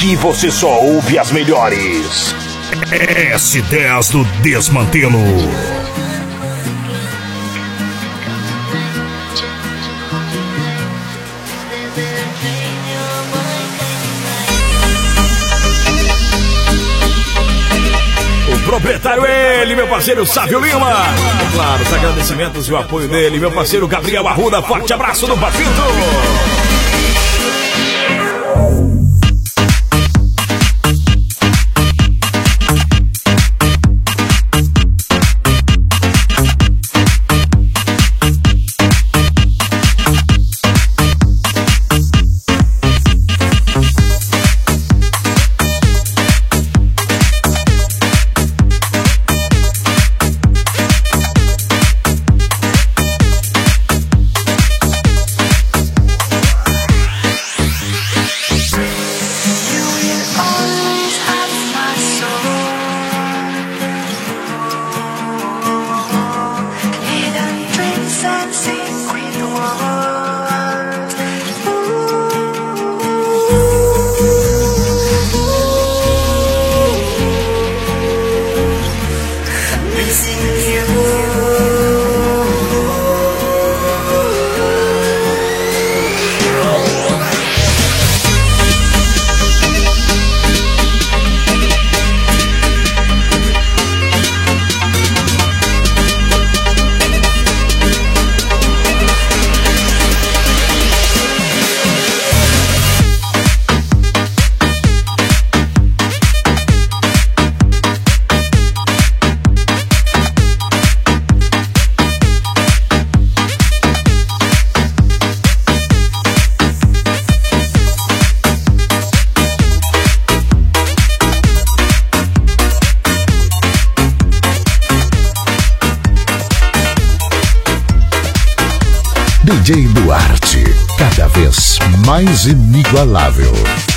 Aqui você só ouve as melhores. S10 do Desmantelo. O proprietário é ele, meu parceiro Sávio Lima. É claro, os agradecimentos e o apoio dele, meu parceiro Gabriel Arruda. Forte abraço do Papito. DJ Duarte, cada vez mais inigualável.